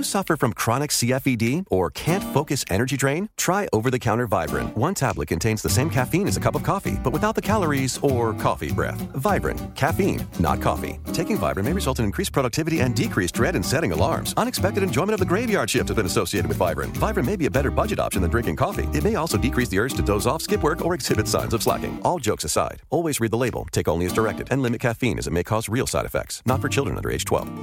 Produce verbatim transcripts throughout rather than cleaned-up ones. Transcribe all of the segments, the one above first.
you suffer from chronic C F E D or can't focus energy drain? Try over-the-counter Vibrant. One tablet contains the same caffeine as a cup of coffee, but without the calories or coffee breath. Vibrant. Caffeine, not coffee. Taking Vibrant may result in increased productivity and decreased dread in setting alarms. Unexpected enjoyment of the graveyard shift has been associated with Vibrant. Vibrant may be a better budget option than drinking coffee. It may also decrease the urge to doze off, skip work, or exhibit signs of slacking. All jokes aside, always read the label, take only as directed, and limit caffeine as it may cause real side effects. Not for children under age twelve.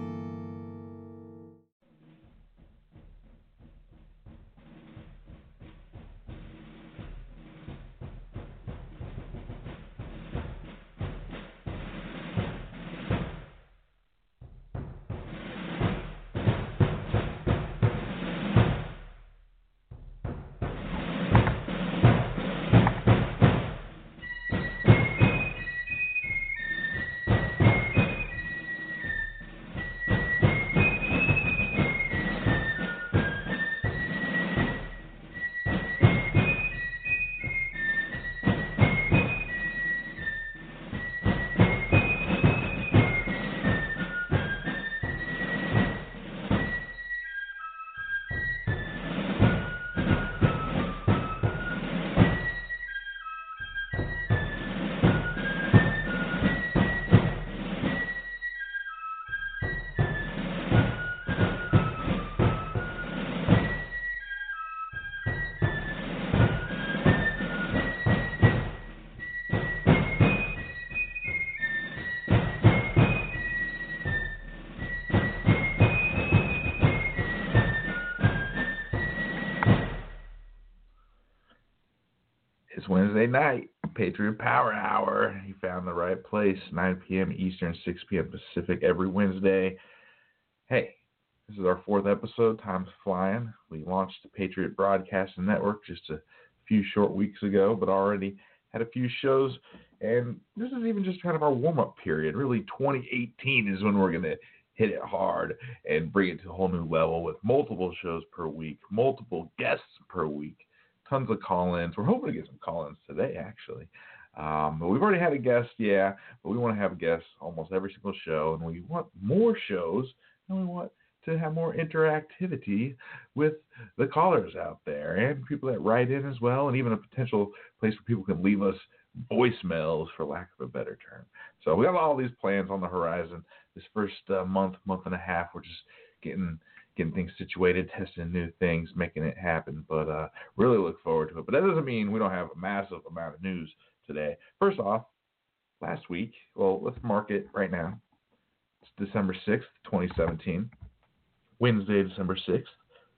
Wednesday night, Patriot Power Hour. You found the right place, nine p.m. Eastern, six p.m. Pacific every Wednesday. Hey, this is our fourth episode. Time's flying. We launched the Patriot Broadcasting Network just a few short weeks ago, but already had a few shows. And this is even just kind of our warm-up period. Really, twenty eighteen is when we're going to hit it hard and bring it to a whole new level with multiple shows per week, multiple guests per week. Tons of call-ins. We're hoping to get some call-ins today, actually. Um, but we've already had a guest, yeah, but we want to have guests almost every single show, and we want more shows, and we want to have more interactivity with the callers out there and people that write in as well, and even a potential place where people can leave us voicemails, for lack of a better term. So we got all these plans on the horizon. This first uh, month, month and a half, we're just getting getting things situated, testing new things, making it happen. But uh, really look forward to it. But that doesn't mean we don't have a massive amount of news today. First off, last week, well, let's mark it right now. It's December sixth, twenty seventeen. Wednesday, December sixth.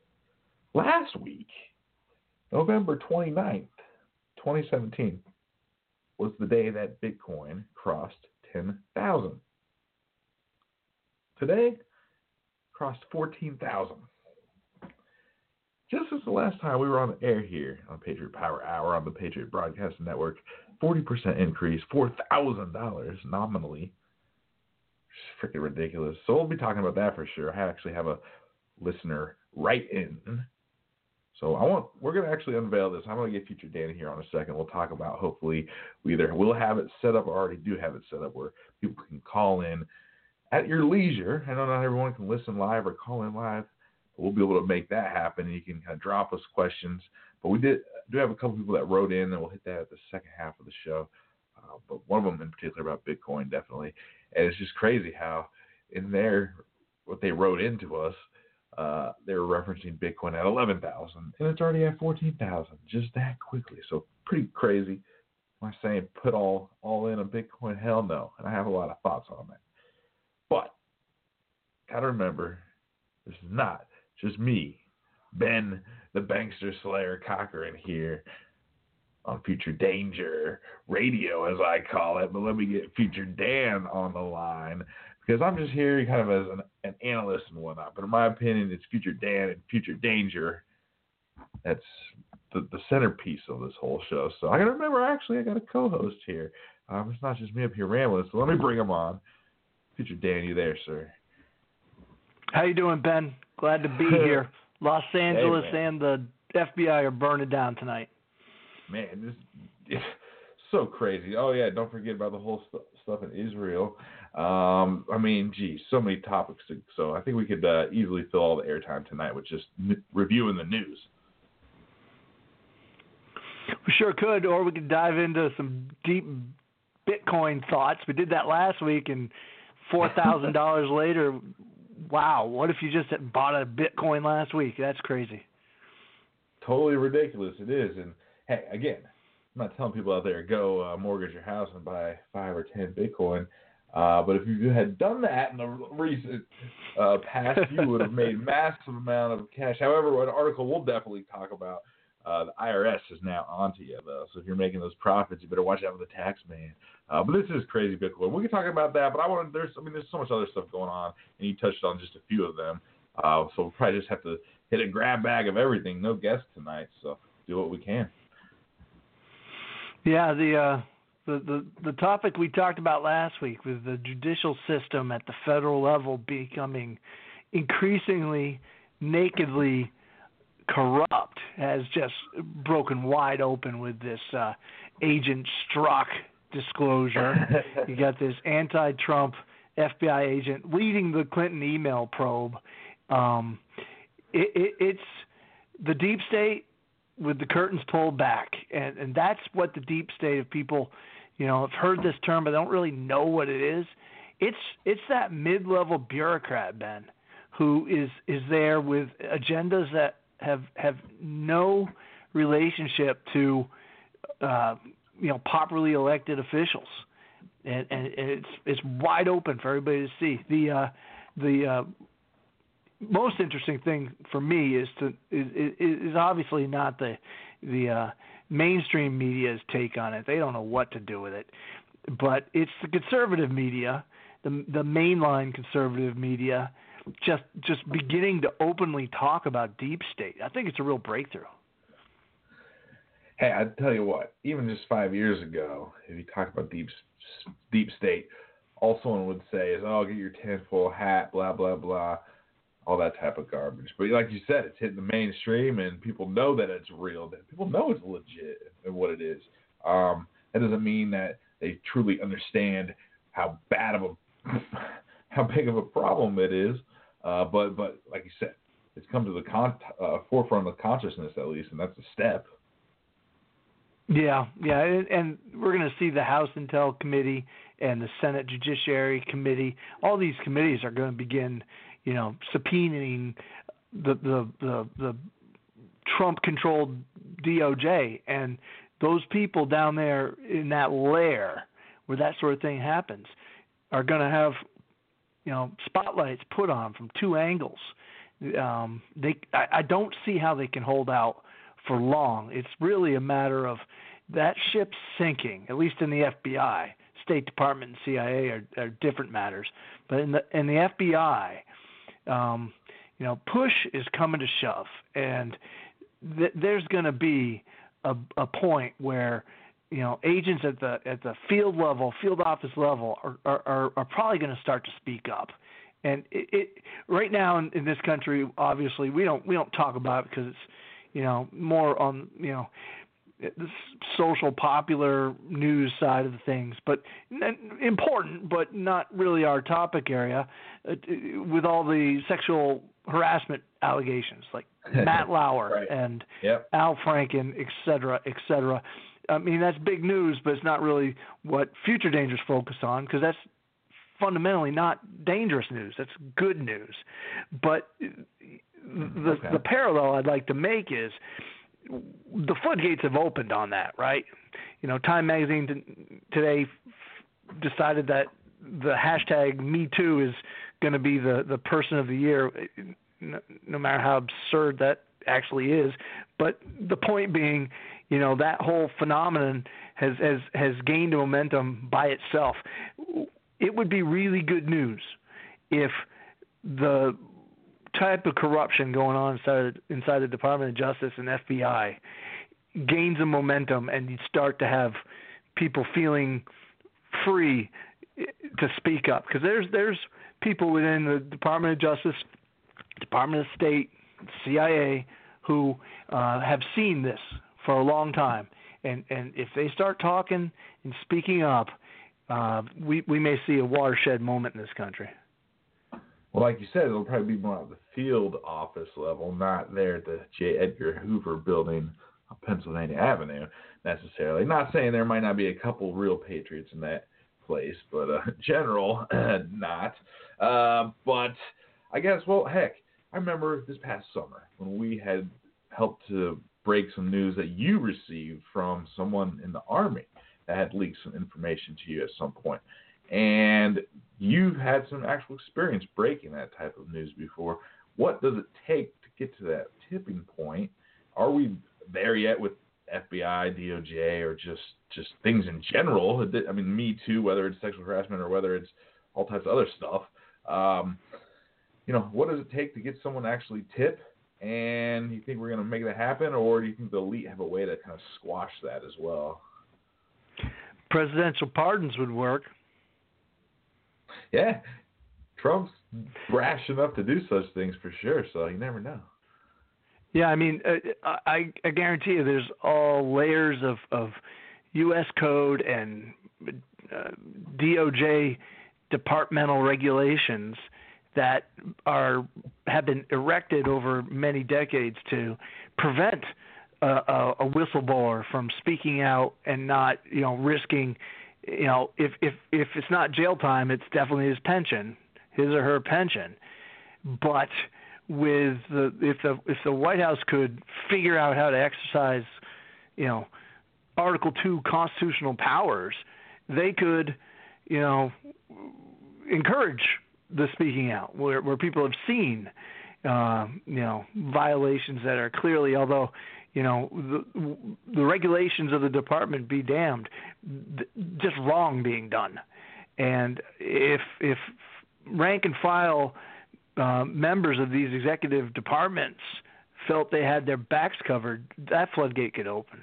Last week, November twenty-ninth, twenty seventeen, was the day that Bitcoin crossed ten thousand. Today, crossed fourteen thousand. Just as the last time we were on the air here on Patriot Power Hour on the Patriot Broadcasting Network, forty percent increase, four thousand dollars nominally. It's freaking ridiculous. So we'll be talking about that for sure. I actually have a listener write in. So I want we're going to actually unveil this. I'm going to get Future Danny here on a second. We'll talk about, hopefully, we either will have it set up or already do have it set up where people can call in at your leisure. I know not everyone can listen live or call in live, but we'll be able to make that happen, and you can kind of drop us questions. But we did do have a couple people that wrote in, and we'll hit that at the second half of the show. Uh, but one of them in particular about Bitcoin, definitely. And it's just crazy how in there, what they wrote into us, uh, they were referencing Bitcoin at eleven thousand, and it's already at fourteen thousand, just that quickly. So pretty crazy. Am I saying put all, all in on Bitcoin? Hell no. And I have a lot of thoughts on that. But, gotta remember, this is not just me, Ben, the Bankster Slayer Cochran here on Future Danger Radio, as I call it. But let me get Future Dan on the line, because I'm just here kind of as an, an analyst and whatnot. But in my opinion, it's Future Dan and Future Danger. That's the, the centerpiece of this whole show. So I gotta remember, actually, I got a co-host here. Um, it's not just me up here rambling, so let me bring him on. Future Dan, you there, sir? How you doing, Ben? Glad to be here. Los Angeles hey, and the F B I are burning down tonight. Man, this, so crazy. Oh, yeah, don't forget about the whole st- stuff in Israel. Um, I mean, geez, so many topics. To, so I think we could uh, easily fill all the airtime tonight with just n- reviewing the news. We sure could, or we could dive into some deep Bitcoin thoughts. We did that last week, and four thousand dollars later, wow, what if you just had bought a Bitcoin last week? That's crazy. Totally ridiculous. It is. And, hey, again, I'm not telling people out there, go uh, mortgage your house and buy five or ten Bitcoin. Uh, but if you had done that in the recent uh, past, you would have made massive amount of cash. However, an article we'll definitely talk about, uh, the I R S is now onto you, though. So if you're making those profits, you better watch out for the tax man. Uh, but this is crazy Bitcoin. We can talk about that, but I want to. There's, I mean, there's so much other stuff going on, and you touched on just a few of them. Uh, so we'll probably just have to hit a grab bag of everything. No guests tonight, so do what we can. Yeah, the. Uh... The, the the topic we talked about last week was the judicial system at the federal level becoming increasingly nakedly corrupt has just broken wide open with this uh, Agent Strzok disclosure. You got this anti-Trump F B I agent leading the Clinton email probe. Um, it, it, it's the deep state with the curtains pulled back, and, and that's what the deep state of people, you know, have heard this term, but don't really know what it is. It's it's that mid-level bureaucrat, Ben, who is, is there with agendas that have have no relationship to, uh, you know, properly elected officials, and, and it's it's wide open for everybody to see. The uh, the uh, most interesting thing for me is to is, is obviously not the the uh, mainstream media's take on it. They don't know what to do with it, but it's the conservative media, the the mainline conservative media, just just beginning to openly talk about deep state. I think it's a real breakthrough. Hey, I tell you what, even just five years ago, if you talk about deep deep state, all someone would say is, "Oh, get your tinfoil hat," blah blah blah, all that type of garbage. But like you said, it's hitting the mainstream, and people know that it's real. That people know it's legit and what it is. Um, that doesn't mean that they truly understand how bad of a how big of a problem it is. Uh, but but like you said, it's come to the con- uh, forefront of consciousness at least, and that's a step. Yeah, yeah, and, and we're going to see the House Intel Committee and the Senate Judiciary Committee. All these committees are going to begin, you know, subpoenaing the the the, the Trump-controlled D O J, and those people down there in that lair where that sort of thing happens are going to have, you know, spotlights put on from two angles. Um, they, I, I don't see how they can hold out for long. It's really a matter of that ship's sinking, at least in the F B I. State Department and C I A are, are different matters. But in the in the F B I, um, you know, push is coming to shove, and th- there's going to be a, a point where, you know, agents at the at the field level, field office level, are are, are probably going to start to speak up. And it, it right now in, in this country, obviously, we don't we don't talk about it because it's, you know, more on, you know, the social popular news side of the things, but important, but not really our topic area, uh, with all the sexual harassment allegations like Matt Lauer right. and yep. Al Franken, et cetera, et cetera. I mean, that's big news, but it's not really what Future Danger's focused on, because that's fundamentally not dangerous news. That's good news. But the okay. the parallel I'd like to make is the floodgates have opened on that, right? You know, Time Magazine t- today f- decided that the hashtag Me Too is going to be the, the person of the year, no, no matter how absurd that actually is. But the point being, you know, that whole phenomenon has, has, has gained momentum by itself. It would be really good news if the type of corruption going on inside, inside the Department of Justice and F B I gains a momentum, and you start to have people feeling free to speak up. Because there's there's people within the Department of Justice, Department of State, C I A, who uh, have seen this for a long time, and and if they start talking and speaking up, uh, we we may see a watershed moment in this country. Well, like you said, it'll probably be more at the field office level, not there at the J. Edgar Hoover building on Pennsylvania Avenue necessarily. Not saying there might not be a couple real patriots in that place, but uh, general, not. Uh, but I guess, well, heck, I remember this past summer when we had helped to break some news that you received from someone in the Army that had leaked some information to you at some point. And you've had some actual experience breaking that type of news before. What does it take to get to that tipping point? Are we there yet with F B I, D O J, or just, just things in general? I mean, Me Too, whether it's sexual harassment or whether it's all types of other stuff. Um, you know, what does it take to get someone to actually tip? And you think we're going to make that happen, or do you think the elite have a way to kind of squash that as well? Presidential pardons would work. Yeah, Trump's brash enough to do such things for sure, so you never know. Yeah, I mean, uh, I, I guarantee you there's all layers of, of U S code and uh, D O J departmental regulations that are have been erected over many decades to prevent a, a, a whistleblower from speaking out and not, you know, risking, you know, if, if, if it's not jail time, it's definitely his pension, his or her pension. But with the if the if the White House could figure out how to exercise, you know, Article Two constitutional powers, they could, you know, encourage the speaking out where where people have seen, uh, you know, violations that are clearly, although, you know, the, the regulations of the department be damned, just wrong being done. And if if rank and file uh, members of these executive departments felt they had their backs covered, that floodgate could open.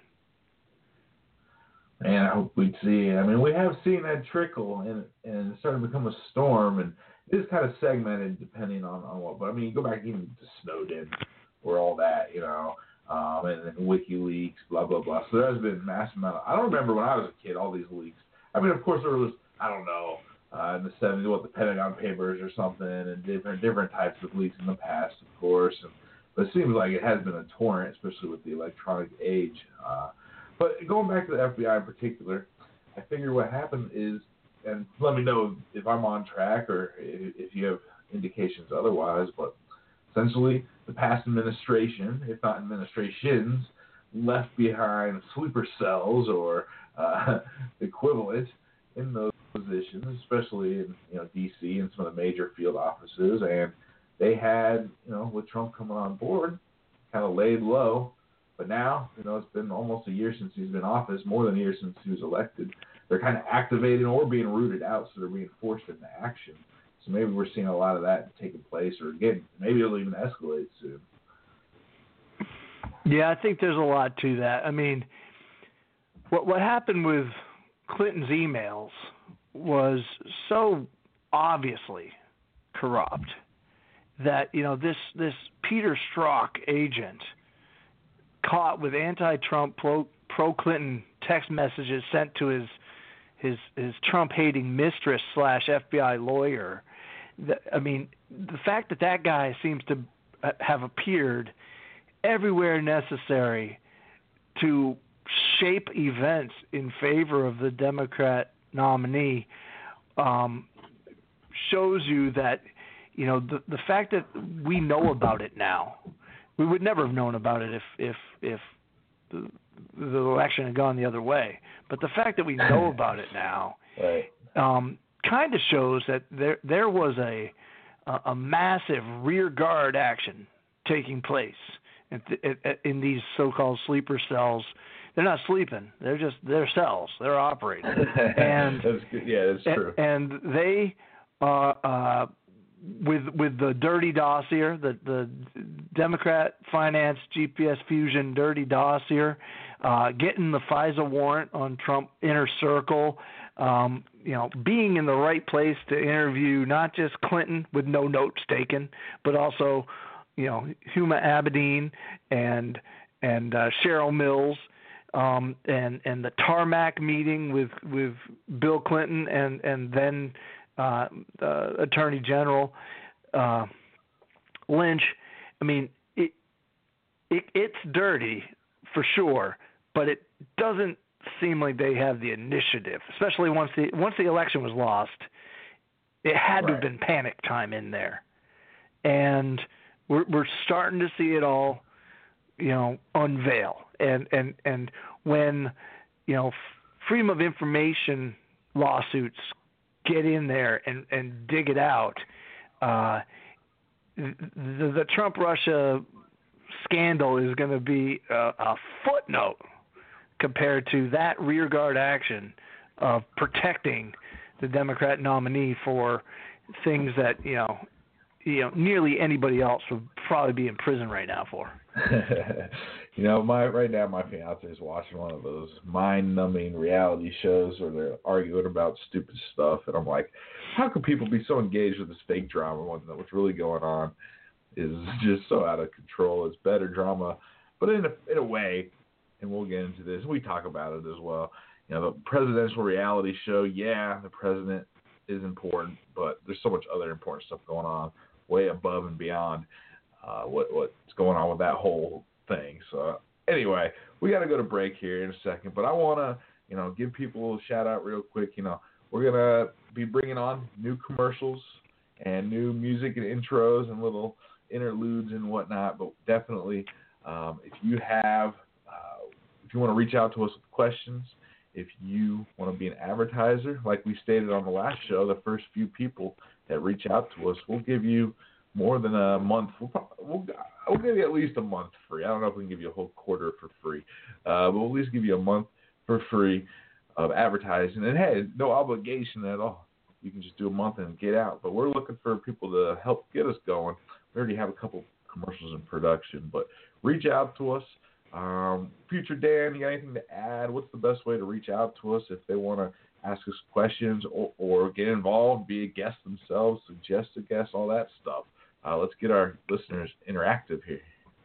Man, I hope we'd see. I mean, we have seen that trickle, and and it's starting to become a storm, and it is kind of segmented depending on, on what. But I mean, you go back even to Snowden, or all that, you know. Um, and then WikiLeaks, blah, blah, blah. So there has been massive amount of, I don't remember when I was a kid, all these leaks. I mean, of course, there was, I don't know, uh, in the seventies, what, the Pentagon Papers or something, and different different types of leaks in the past, of course. And, but it seems like it has been a torrent, especially with the electronic age. Uh, but going back to the F B I in particular, I figure what happened is, and let me know if I'm on track or if, if you have indications otherwise, but essentially, the past administration, if not administrations, left behind sleeper cells or uh, equivalent in those positions, especially in you know D C and some of the major field offices. And they had, you know, with Trump coming on board, kind of laid low. But now, you know, it's been almost a year since he's been in office, more than a year since he was elected. They're kind of activating or being rooted out, so they're being forced into action. So maybe we're seeing a lot of that taking place, or again, maybe it'll even escalate soon. Yeah, I think there's a lot to that. I mean, what what happened with Clinton's emails was so obviously corrupt that, you know, this this Peter Strzok agent caught with anti-Trump, pro, pro-Clinton text messages sent to his his his Trump-hating mistress slash F B I lawyer. I mean, the fact that that guy seems to have appeared everywhere necessary to shape events in favor of the Democrat nominee um, shows you that, you know, the the fact that we know about it now, we would never have known about it if if if the, the election had gone the other way. But the fact that we know about it now, right. um, kind of shows that there there was a a, a massive rear guard action taking place in, in these so-called sleeper cells. They're not sleeping; they're just they're cells. They're operating, and that's good. Yeah, that's true. And, and they, uh, uh, with with the dirty dossier, the the Democrat finance G P S fusion dirty dossier, uh, getting the FISA warrant on Trump inner circle. Um, you know, being in the right place to interview not just Clinton with no notes taken, but also, you know, Huma Abedin and and uh, Cheryl Mills. um, and and the tarmac meeting with with Bill Clinton and and then uh, uh, Attorney General uh, Lynch. I mean, it, it it's dirty for sure, but it doesn't seem like they have the initiative, especially once the once the election was lost. It had right. to have been panic time in there, and we're we're starting to see it all, you know, unveil. And and and when, you know, freedom of information lawsuits get in there and, and dig it out, uh, the, the Trump-Russia scandal is going to be a, a footnote compared to that rearguard action of protecting the Democrat nominee for things that, you know, you know, nearly anybody else would probably be in prison right now for. You know, my right now my fiance is watching one of those mind-numbing reality shows where they're arguing about stupid stuff, and I'm like, how could people be so engaged with this fake drama when what's really going on is just so out of control? It's better drama, but in a, in a way, and we'll get into this, we talk about it as well. You know, the presidential reality show, yeah, the president is important, but there's so much other important stuff going on way above and beyond uh, what what's going on with that whole thing. So anyway, we got to go to break here in a second, but I want to, you know, give people a shout out real quick. You know, we're going to be bringing on new commercials and new music and intros and little interludes and whatnot, but definitely um, if you have, uh, if you want to reach out to us with questions, if you want to be an advertiser, like we stated on the last show, the first few people that reach out to us, we'll give you more than a month. We'll, we'll, we'll give you at least a month free. I don't know if we can give you a whole quarter for free, uh, but we'll at least give you a month for free of advertising. And, hey, no obligation at all. You can just do a month and get out. But we're looking for people to help get us going. We already have a couple commercials in production, but reach out to us. Um, Future Dan, you got anything to add? What's the best way to reach out to us if they want to ask us questions or, or get involved, be a guest themselves, suggest a guest, all that stuff? Uh, let's get our listeners interactive here.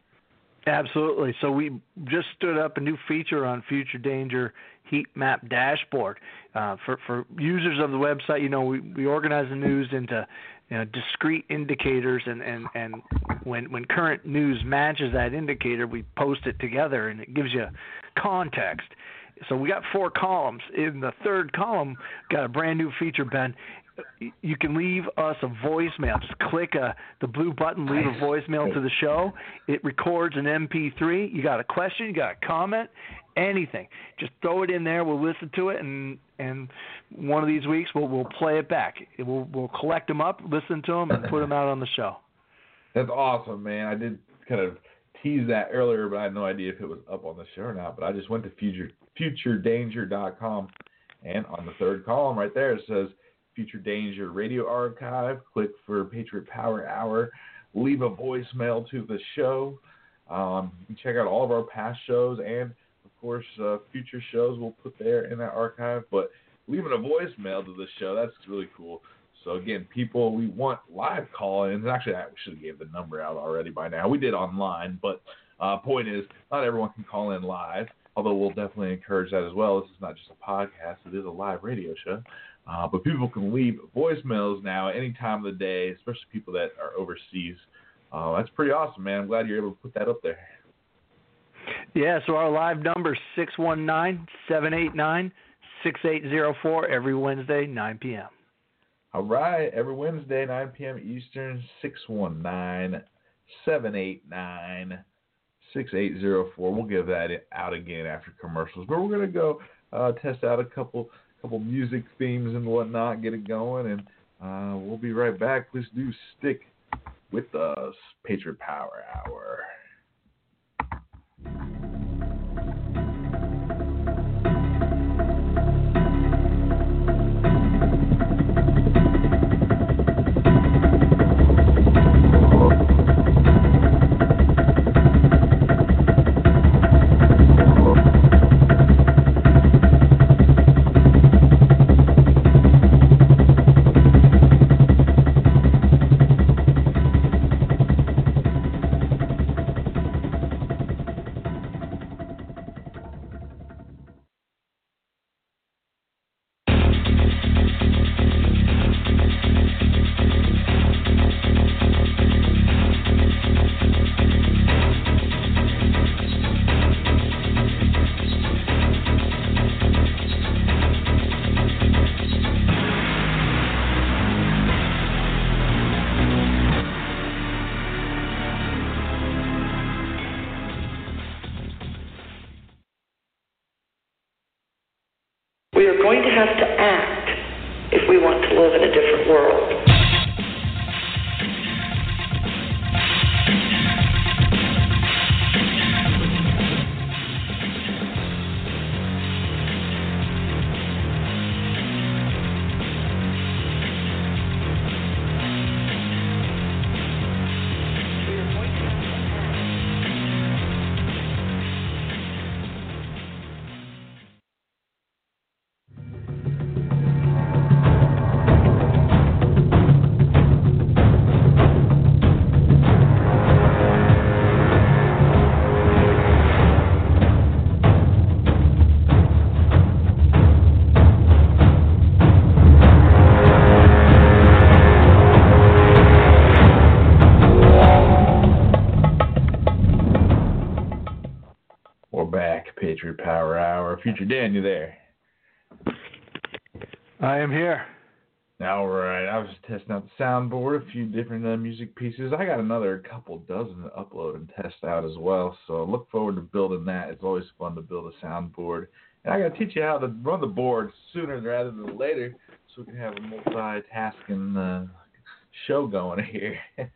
Absolutely. So we just stood up a new feature on Future Danger Heat Map Dashboard. Uh, for, for users of the website, you know, we, we organize the news into, you know, discrete indicators, and, and, and when when current news matches that indicator, we post it together, and it gives you context. So we got four columns. In the third column, got a brand new feature, Ben. You can leave us a voicemail. Just click a, the blue button, leave a voicemail to the show. It records an M P three. You got a question, you got a comment, anything. Just throw it in there. We'll listen to it, and and one of these weeks we'll we'll play it back. We'll we'll collect them up, listen to them, and put them out on the show. That's awesome, man. I did kind of tease that earlier, but I had no idea if it was up on the show or not. But I just went to future future danger dot com, and on the third column right there it says Future Danger Radio Archive. Click for Patriot Power Hour. Leave a voicemail to the show. Um, you can check out all of our past shows and, of course, uh, future shows we'll put there in that archive. But leaving a voicemail to the show, that's really cool. So, again, people, we want live call-ins. Actually, I should have gave the number out already by now. We did online, but uh, point is, not everyone can call in live, although we'll definitely encourage that as well. This is not just a podcast. It is a live radio show. Uh, but people can leave voicemails now any time of the day, especially people that are overseas. Uh, that's pretty awesome, man. I'm glad you're able to put that up there. Yeah, so our live number is six one nine, seven eight nine, six eight zero four every Wednesday, nine p.m. All right, every Wednesday, nine p.m. Eastern, six one nine, seven eight nine, six eight zero four. We'll give that out again after commercials. But we're going to go uh, test out a couple couple music themes and whatnot, get it going, and uh, we'll be right back. Please do stick with us. Patriot Power Hour. We are going to have to act if we want to live in a different world. Patriot Power Hour. Future Dan, you there? I am here. All right. I was just testing out the soundboard, a few different uh, music pieces. I got another couple dozen to upload and test out as well, so look forward to building that. It's always fun to build a soundboard. And I got to teach you how to run the board sooner rather than later so we can have a multitasking uh, show going here.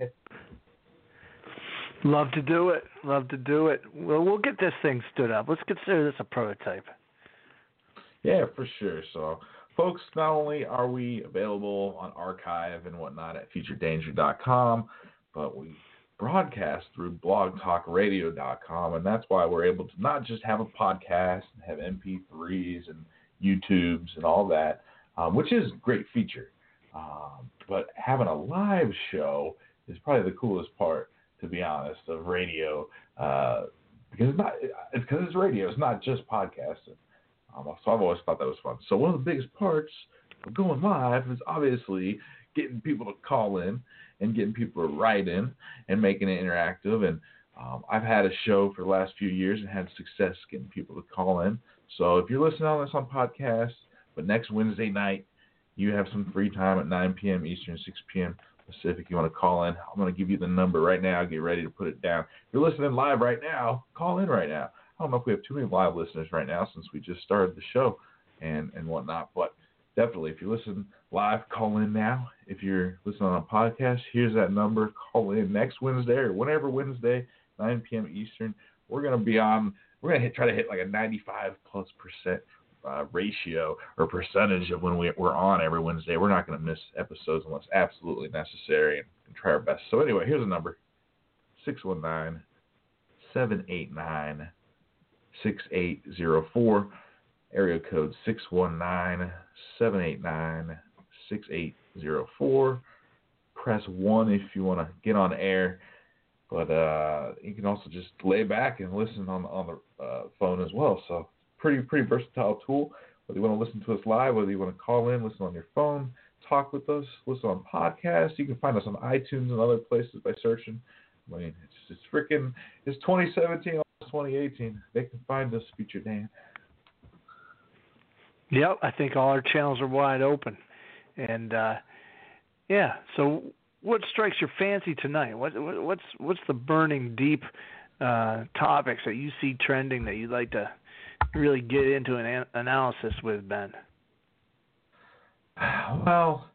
Love to do it. Love to do it. Well, we'll get this thing stood up. Let's consider this a prototype. Yeah, for sure. So, folks, not only are we available on archive and whatnot at future danger dot com, but we broadcast through blog talk radio dot com, and that's why we're able to not just have a podcast and have M P threes and YouTubes and all that, um, which is a great feature. Um, but having a live show is probably the coolest part, to be honest, of radio, uh, because it's not, it's because it's radio. It's not just podcasting. Um, so I've always thought that was fun. So one of the biggest parts of going live is obviously getting people to call in and getting people to write in and making it interactive. And um, I've had a show for the last few years and had success getting people to call in. So if you're listening on this on podcast, but next Wednesday night you have some free time at nine p.m. Eastern, six p.m. Pacific, you want to call in, I'm going to give you the number right now. Get ready to put it down. If you're listening live right now, call in right now. I don't know if we have too many live listeners right now since we just started the show and, and whatnot, but definitely if you listen live, call in now. If you're listening on a podcast, here's that number. Call in next Wednesday or whenever Wednesday, nine p.m. Eastern. We're going to be on, we're going to hit, try to hit like a ninety-five plus percent Uh, ratio or percentage of when we, we're on every Wednesday. We're not going to miss episodes unless absolutely necessary, and, and try our best. So anyway, here's a number, six one nine, seven eight nine, six eight zero four, area code six one nine, seven eight nine, six eight zero four. Press one if you want to get on air, but uh, you can also just lay back and listen on, on the uh, phone as well. So Pretty pretty versatile tool. Whether you want to listen to us live, whether you want to call in, listen on your phone, talk with us, listen on podcasts. You can find us on iTunes and other places by searching. I mean, it's it's freaking it's twenty seventeen, almost twenty eighteen. They can find us, Future Dan. Yep, I think all our channels are wide open, and uh, yeah. So, what strikes your fancy tonight? What, what what's what's the burning deep uh, topics that you see trending that you'd like to really get into an an- analysis with, Ben? Well,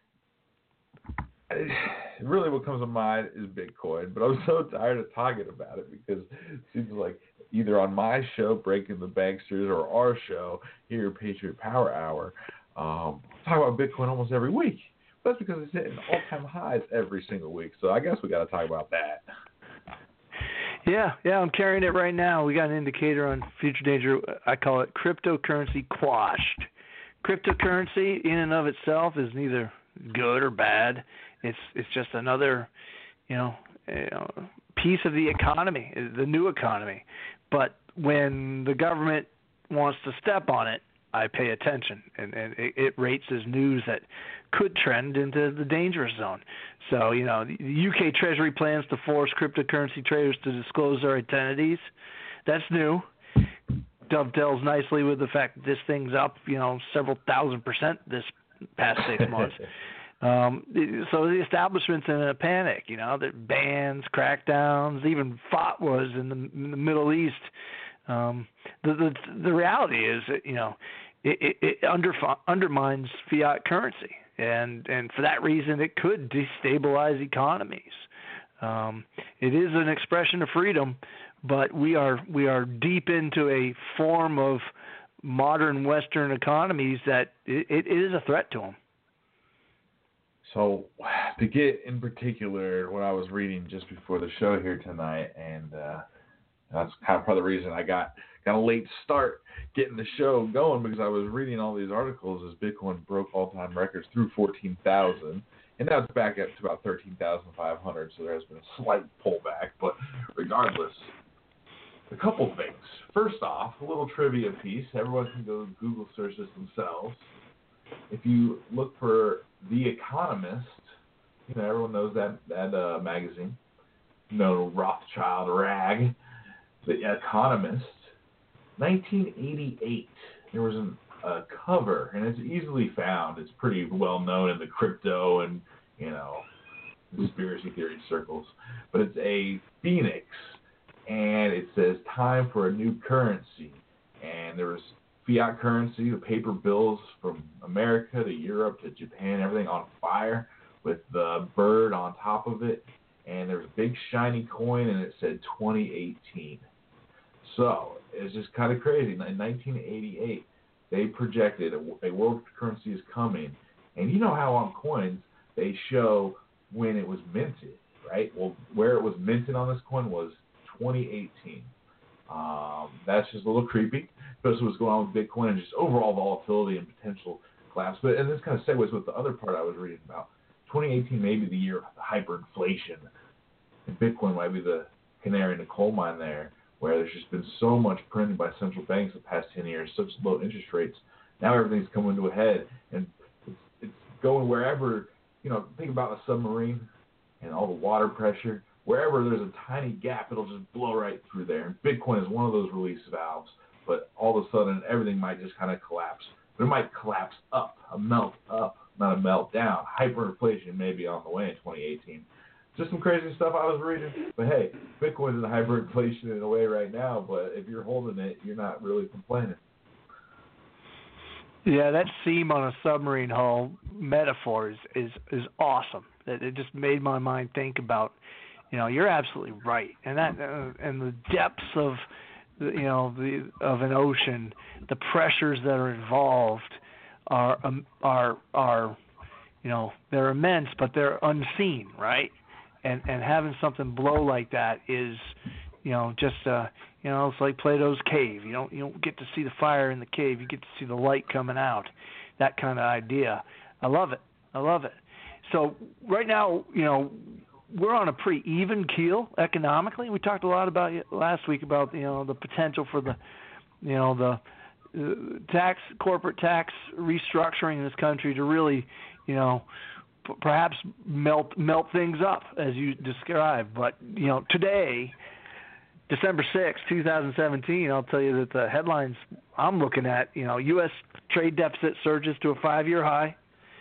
really what comes to mind is Bitcoin, but I'm so tired of talking about it because it seems like either on my show, Breaking the Banksters, or our show here, Patriot Power Hour, um, I talk about Bitcoin almost every week. But that's because it's hitting all-time highs every single week, so I guess we got to talk about that. Yeah, yeah, I'm carrying it right now. We got an indicator on Future Danger. I call it cryptocurrency quashed. Cryptocurrency in and of itself is neither good or bad. It's it's just another, you know, you know, piece of the economy, the new economy. But when the government wants to step on it, I pay attention, and, and it, it rates as news that could trend into the dangerous zone. So, you know, the U K Treasury plans to force cryptocurrency traders to disclose their identities. That's new. Dovetails nicely with the fact that this thing's up, you know, several thousand percent this past six months. Um, so the establishment's in a panic, you know, that bans, crackdowns, even fatwas in the, in the Middle East. Um, the, the the reality is that, you know, it, it, it under, undermines fiat currency, and and for that reason, it could destabilize economies. Um, it is an expression of freedom, but we are we are deep into a form of modern Western economies that it, it is a threat to them. So, to get in particular what I was reading just before the show here tonight, and uh, that's kind of part of the reason I got, got a late start getting the show going, because I was reading all these articles as Bitcoin broke all-time records through fourteen thousand, and now it's back up to about thirteen thousand five hundred, so there has been a slight pullback, but regardless, a couple things. First off, a little trivia piece. Everyone can go Google search this themselves. If you look for The Economist, you know, everyone knows that, that uh, magazine. You know, Rothschild rag. The Economist. nineteen eighty-eight, there was an, a cover, and it's easily found. It's pretty well known in the crypto and, you know, conspiracy theory circles. But it's a phoenix, and it says, time for a new currency. And there was fiat currency, the paper bills from America to Europe to Japan, everything on fire with the bird on top of it. And there was a big shiny coin, and it said twenty eighteen. So it's just kind of crazy. In nineteen eighty-eight, they projected a, a world currency is coming. And you know how on coins they show when it was minted, right? Well, where it was minted on this coin was twenty eighteen. Um, that's just a little creepy, especially what's going on with Bitcoin and just overall volatility and potential collapse. But and this kind of segues with the other part I was reading about. twenty eighteen may be the year of hyperinflation, and Bitcoin might be the canary in the coal mine there, where there's just been so much printed by central banks the past ten years, such low interest rates. Now everything's coming to a head, and it's, it's going wherever, you know, think about a submarine and all the water pressure. Wherever there's a tiny gap, it'll just blow right through there. And Bitcoin is one of those release valves, but all of a sudden everything might just kind of collapse. But it might collapse up, a melt up, not a melt down. Hyperinflation may be on the way in twenty eighteen. Just some crazy stuff I was reading. But hey, Bitcoin's in hyperinflation in a way right now, but if you're holding it, you're not really complaining. Yeah, that seam on a submarine hull metaphor is, is, is awesome. It, it just made my mind think about, you know, you're absolutely right, and that uh, and the depths of, you know, the of an ocean, the pressures that are involved are um, are are, you know, they're immense, but they're unseen, right? And and having something blow like that is, you know, just uh, you know, it's like Plato's cave. You don't you don't get to see the fire in the cave. You get to see the light coming out. That kind of idea. I love it. I love it. So right now, you know, we're on a pretty even keel economically. We talked a lot about last week about, you know, the potential for the, you know, the uh, tax corporate tax restructuring in this country to really, you know, p- perhaps melt melt things up as you described. But you know, today, December sixth, twenty seventeen, I'll tell you that the headlines I'm looking at, you know, U S trade deficit surges to a five-year high.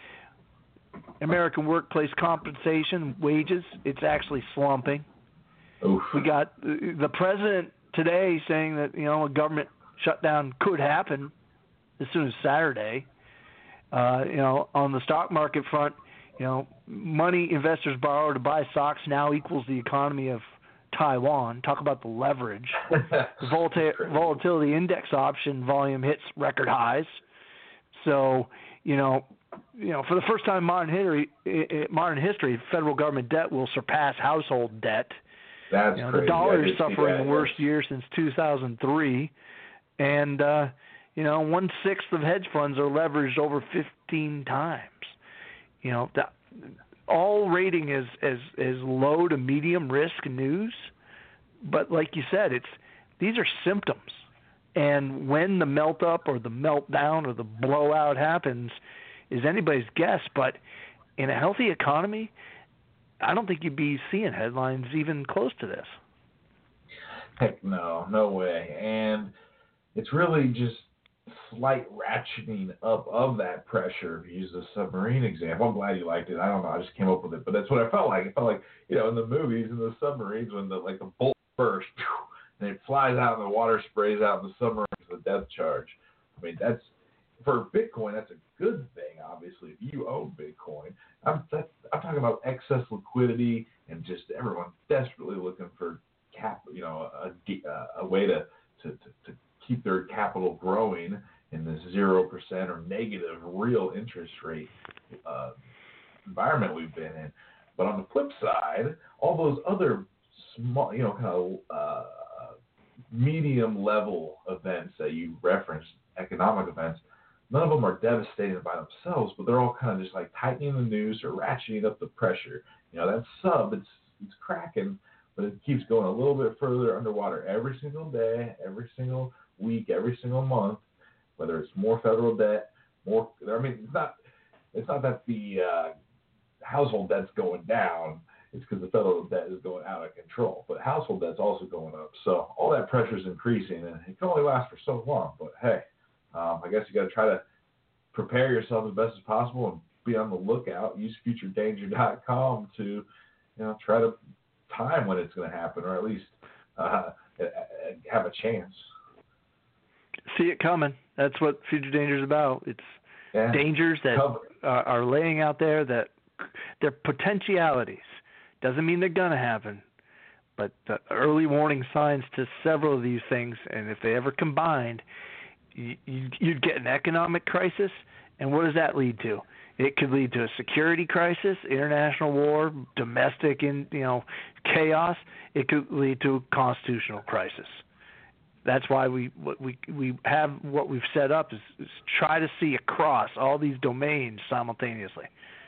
American workplace compensation wages, it's actually slumping. Oof. We got the president today saying that, you know, a government shutdown could happen as soon as Saturday. Uh, you know, on the stock market front, you know, money investors borrow to buy stocks now equals the economy of Taiwan. Talk about the leverage. The volata- volatility index option volume hits record highs. So, you know, you know, for the first time in modern history, modern history, federal government debt will surpass household debt. That's you know, crazy. The dollar is I did see suffering that, the worst yes. year since two thousand three, and uh, you know, one sixth of hedge funds are leveraged over fifteen times. You know, the, all rating is is is low to medium risk news, but like you said, it's these are symptoms, and when the melt up or the meltdown or the blowout happens is anybody's guess, but in a healthy economy, I don't think you'd be seeing headlines even close to this. Heck no, no way. And it's really just slight ratcheting up of that pressure. If you use the submarine example, I'm glad you liked it. I don't know, I just came up with it, but that's what I felt like. It felt like, you know, in the movies, in the submarines, when the like the bolt bursts, and it flies out and the water sprays out, and the submarine is the death charge. I mean, that's for Bitcoin, that's a good thing, obviously, if you own Bitcoin. I'm, that, I'm talking about excess liquidity and just everyone desperately looking for cap, you know, a, a way to, to, to, to keep their capital growing in this zero percent or negative real interest rate uh, environment we've been in. But on the flip side, all those other small, you know, kind of uh, medium level events that you referenced, economic events, none of them are devastating by themselves, but they're all kind of just like tightening the noose or ratcheting up the pressure. You know, that sub, it's it's cracking, but it keeps going a little bit further underwater every single day, every single week, every single month. Whether it's more federal debt, more. I mean, it's not. It's not that the uh, household debt's going down. It's because the federal debt is going out of control. But household debt's also going up. So all that pressure is increasing, and it can only last for so long. But hey, um, I guess you got to try to prepare yourself as best as possible and be on the lookout. Use future danger dot com to, you know, try to time when it's going to happen, or at least uh, have a chance. See it coming. That's what Future Danger is about. It's yeah. dangers that are, are laying out there, that they're potentialities. Doesn't mean they're going to happen, but the early warning signs to several of these things, and if they ever combined, you, you, you'd get an economic crisis, and what does that lead to? It could lead to a security crisis, international war, domestic in, you know, chaos. It could lead to a constitutional crisis. That's why we what we we have what we've set up is, is try to see across all these domains simultaneously.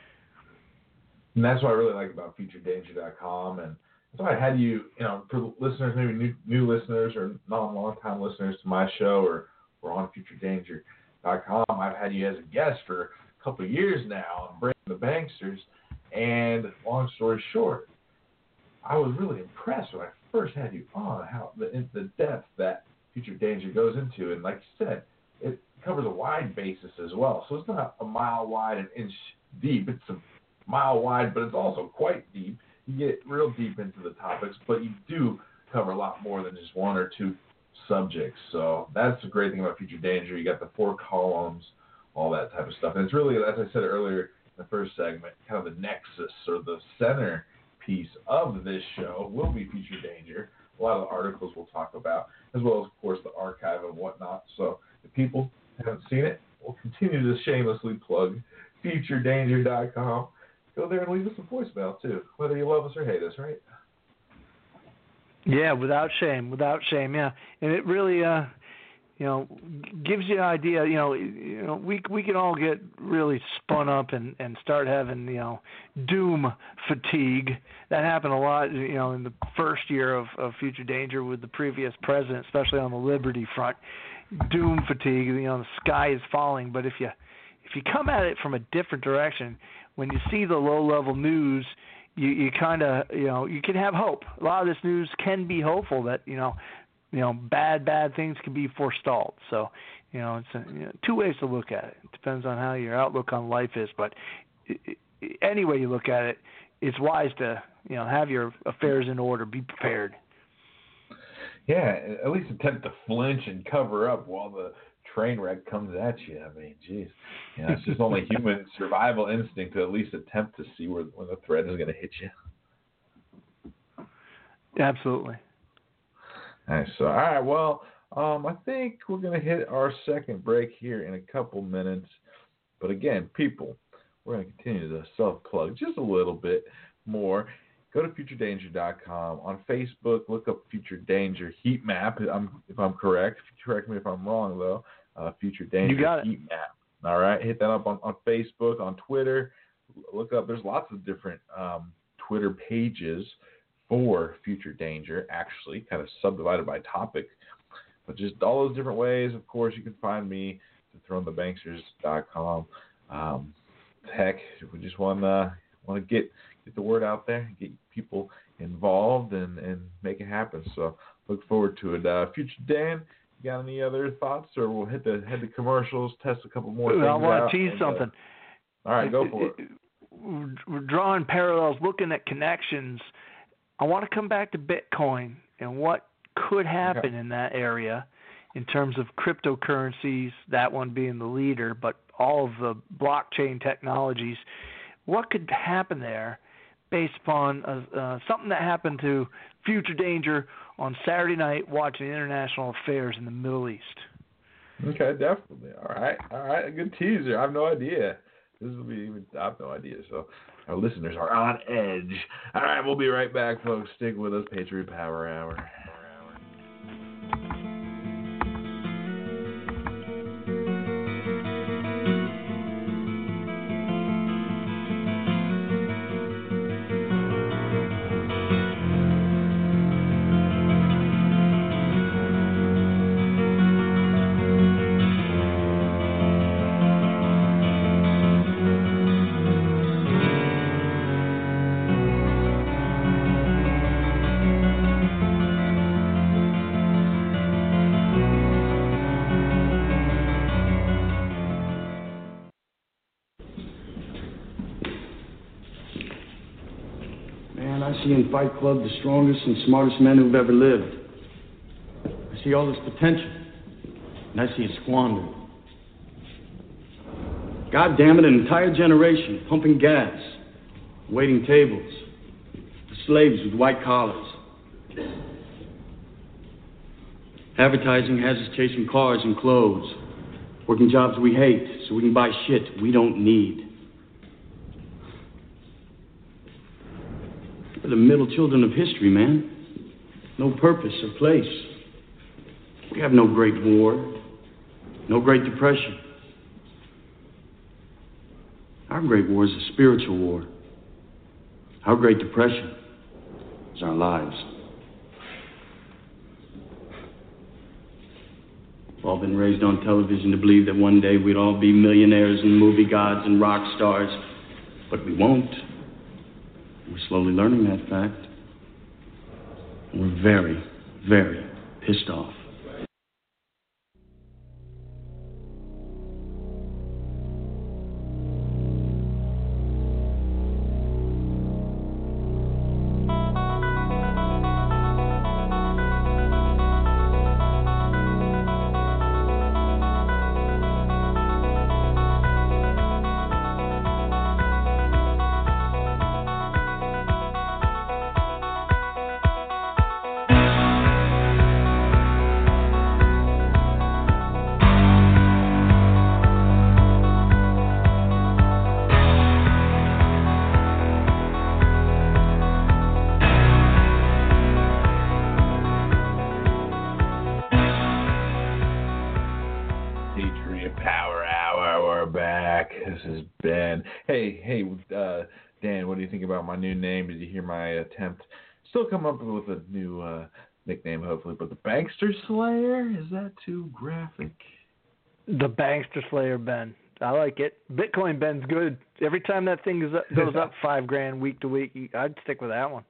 And that's what I really like about future danger dot com, and that's why I had you, you know, for listeners, maybe new new listeners or non long time listeners to my show or, or on future danger dot com, I've had you as a guest for a couple of years now on Breaking the Banksters. And long story short, I was really impressed when I first had you on how the in the depth that Future Danger goes into, and like you said, it covers a wide basis as well. So it's not a mile wide and inch deep. It's a mile wide, but it's also quite deep. You get real deep into the topics, but you do cover a lot more than just one or two subjects. So that's the great thing about Future Danger. You got the four columns, all that type of stuff, and it's really, as I said earlier in the first segment, kind of the nexus or the center piece of this show will be Future Danger. A lot of the articles we'll talk about, as well as, of course, the archive and whatnot. So if people haven't seen it, we'll continue to shamelessly plug future danger dot com. Go there and leave us a voicemail, too, whether you love us or hate us, right? Yeah, without shame, without shame, yeah. And it really, uh, you know, gives you an idea. You know, you know, we we can all get really spun up and, and start having, you know, doom fatigue. That happened a lot, you know, in the first year of, of Future Danger with the previous president, especially on the Liberty front. Doom fatigue. You know, the sky is falling. But if you if you come at it from a different direction, when you see the low level news, you you kind of, you know, you can have hope. A lot of this news can be hopeful that, you know. You know, bad, bad things can be forestalled. So, you know, it's a, you know, two ways to look at it. It depends on how your outlook on life is. But it, it, any way you look at it, it's wise to, you know, have your affairs in order, be prepared. Yeah, at least attempt to flinch and cover up while the train wreck comes at you. I mean, geez. You know, it's just only human survival instinct to at least attempt to see where, where the threat is going to hit you. Absolutely. Nice. So, all right, well, um, I think we're going to hit our second break here in a couple minutes. But again, people, we're going to continue to self-plug just a little bit more. Go to future danger dot com. On Facebook, look up Future Danger Heat Map, I'm, if I'm correct. Correct me if I'm wrong, though. Uh, Future Danger you got it. Heat Map. All right, hit that up on, on Facebook, on Twitter. Look up. There's lots of different um, Twitter pages for Future Danger, actually, kind of subdivided by topic. But just all those different ways, of course, you can find me at throwing the banksters dot com. Um, heck, we just want to want to get get the word out there, get people involved, and, and make it happen. So look forward to it. Uh, Future Dan, you got any other thoughts, or we'll hit the head the commercials, test a couple more things I want out, to tease and, something. Uh, all right, go for it. We're drawing parallels, looking at connections. I want to come back to Bitcoin and what could happen okay. in that area, in terms of cryptocurrencies, that one being the leader, but all of the blockchain technologies. What could happen there based upon uh, uh, something that happened to Future Danger on Saturday night watching international affairs in the Middle East? Okay, definitely. All right, all right. A good teaser. I have no idea. This will be even. I have no idea. So our listeners are on edge. All right, we'll be right back, folks. Stick with us. Patriot Power Hour. I see in Fight Club the strongest and smartest men who've ever lived. I see all this potential, and I see it squandered. God damn it, an entire generation pumping gas, waiting tables, for slaves with white collars. Advertising has us chasing cars and clothes, working jobs we hate so we can buy shit we don't need. We're the middle children of history, man. No purpose or place. We have no great war, no great depression. Our great war is a spiritual war. Our great depression is our lives. We've all been raised on television to believe that one day we'd all be millionaires and movie gods and rock stars, but we won't. We're slowly learning that fact. And we're very, very pissed off. My new name. Did you hear my attempt? Still come up with a new uh, nickname, hopefully. But the Bankster Slayer, is that too graphic? The Bankster Slayer, Ben. I like it. Bitcoin Ben's good. Every time that thing goes up, goes up five grand week to week, I'd stick with that one.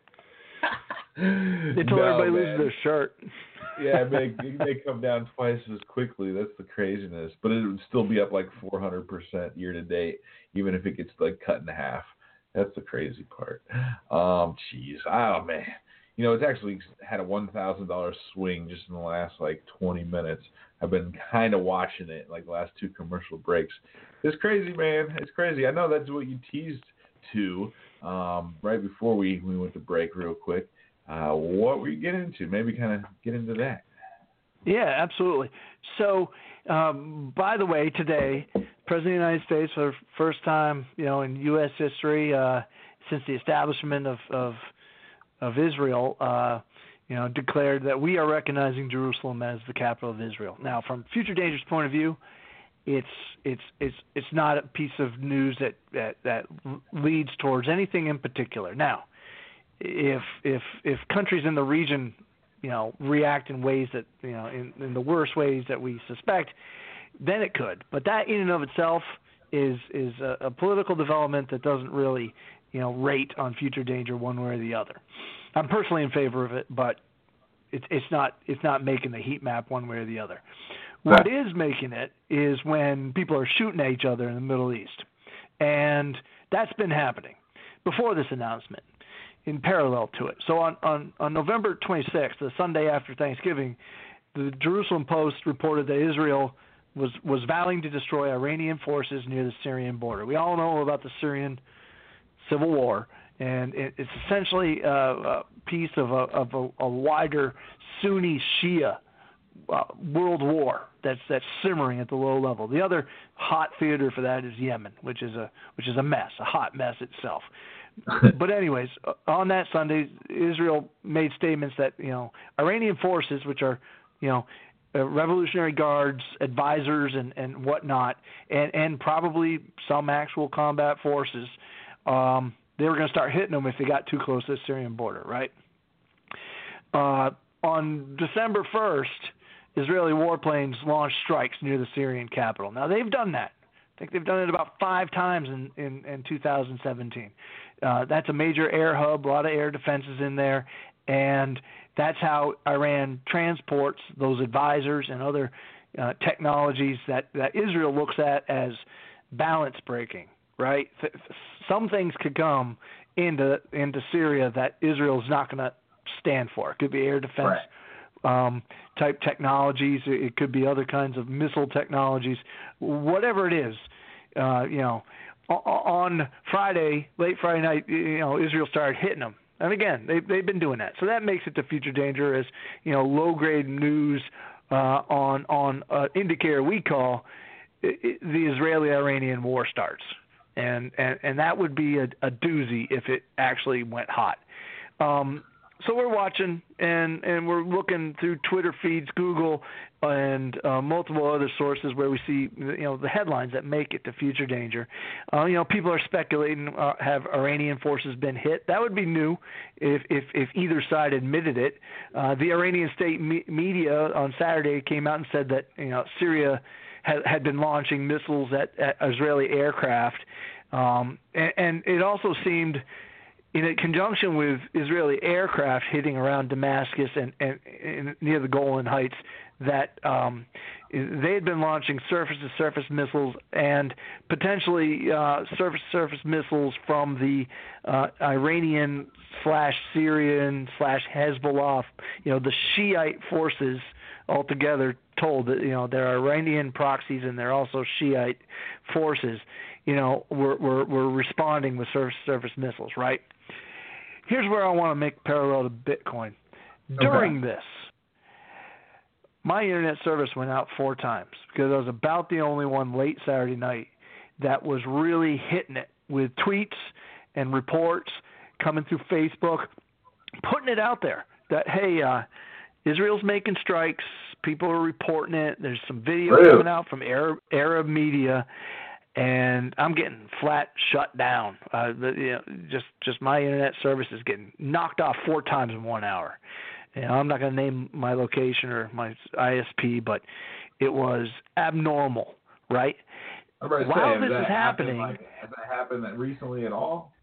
Until no, everybody man. loses their shirt. Yeah, they they come down twice as quickly. That's the craziness. But it would still be up like four hundred percent year to date, even if it gets like cut in half. That's the crazy part. Um, jeez. Oh, man. You know, it's actually had a one thousand dollars swing just in the last, like, twenty minutes. I've been kind of watching it, like, the last two commercial breaks. It's crazy, man. It's crazy. I know that's what you teased to um, right before we, we went to break real quick. Uh, what were you getting into? Maybe kind of get into that. Yeah, absolutely. So, um, by the way, today, President of the United States, for the first time, you know, in U S history, uh, since the establishment of of, of Israel, uh, you know, declared that we are recognizing Jerusalem as the capital of Israel. Now, from Future Danger's point of view, it's it's it's it's not a piece of news that that, that leads towards anything in particular. Now, if if if countries in the region, you know, react in ways that, you know, in, in the worst ways that we suspect, then it could. But that in and of itself is is a, a political development that doesn't really, you know, rate on Future Danger one way or the other. I'm personally in favor of it, but it's it's not it's not making the heat map one way or the other. What is making it is when people are shooting at each other in the Middle East, and that's been happening before this announcement, in parallel to it. So on, on, on November twenty-sixth, the Sunday after Thanksgiving, the Jerusalem Post reported that Israel was, was vowing to destroy Iranian forces near the Syrian border. We all know about the Syrian civil war, and it, it's essentially a, a piece of a, of a, a wider Sunni-Shia uh, world war that's that's simmering at the low level. The other hot theater for that is Yemen, which is a which is a mess, a hot mess itself. But anyways, on that Sunday, Israel made statements that, you know, Iranian forces, which are, you know, uh, Revolutionary Guards, advisors, and, and whatnot, and, and probably some actual combat forces, um, they were going to start hitting them if they got too close to the Syrian border, right? Uh, on December first, Israeli warplanes launched strikes near the Syrian capital. Now, they've done that. I think they've done it about five times in, in, in two thousand seventeen. Uh, that's a major air hub, a lot of air defenses in there, and that's how Iran transports those advisors and other uh, technologies that, that Israel looks at as balance breaking, right? Some things could come into into Syria that Israel's not going to stand for. It could be air defense right. um, type technologies. It could be other kinds of missile technologies. Whatever it is, uh, you know, on Friday, late Friday night, you know, Israel started hitting them. And again, they, they've been doing that. So that makes it to future danger as, you know, low-grade news uh, on on uh, indicator we call it, it, the Israeli-Iranian war starts. And, and, and that would be a, a doozy if it actually went hot. Um, so we're watching, and, and we're looking through Twitter feeds, Google, and uh, multiple other sources where we see, you know, the headlines that make it to future danger. Uh, you know, people are speculating, uh, have Iranian forces been hit? That would be new if if, if either side admitted it. Uh, the Iranian state me- media on Saturday came out and said that, you know, Syria had, had been launching missiles at, at Israeli aircraft, um, and, and it also seemed, in conjunction with Israeli aircraft hitting around Damascus and, and, and near the Golan Heights, that um, they had been launching surface-to-surface missiles and potentially uh, surface-to-surface missiles from the uh, Iranian slash Syrian slash Hezbollah, you know, the Shiite forces altogether told that, you know, there are Iranian proxies and there are also Shiite forces, you know, were, were, were responding with surface-to-surface missiles, right? Here's where I want to make parallel to Bitcoin. During okay. this, my internet service went out four times because I was about the only one late Saturday night that was really hitting it with tweets and reports coming through Facebook, putting it out there that, hey, uh, Israel's making strikes. People are reporting it. There's some video really? coming out from Arab, Arab media. And I'm getting flat shut down. Uh, the, you know, just just my internet service is getting knocked off four times in one hour. You know, I'm not going to name my location or my I S P, but it was abnormal, right? While say, this is happening, like, has that happened recently at all?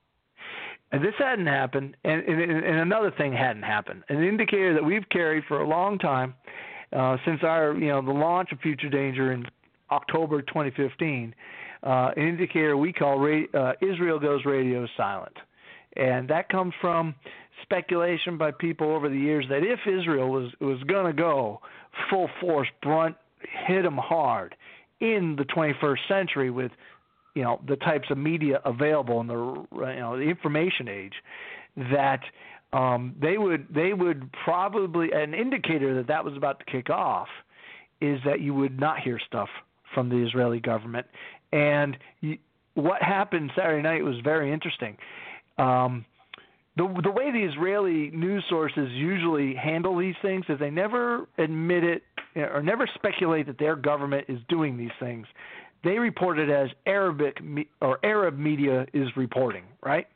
And this hadn't happened, and, and, and another thing hadn't happened. An indicator that we've carried for a long time, uh, since our you know the launch of Future Danger in October twenty fifteen, uh, an indicator we call ra- uh, Israel Goes Radio Silent. And that comes from speculation by people over the years that if Israel was, was going to go full force, brunt, hit them hard in the twenty-first century with, you know, the types of media available in the, you know, the information age, that um, they would they would probably, an indicator that that was about to kick off is that you would not hear stuff from the Israeli government. And you, what happened Saturday night was very interesting. Um, the the way the Israeli news sources usually handle these things is they never admit it or never speculate that their government is doing these things. They report it as Arabic or Arab media is reporting, right?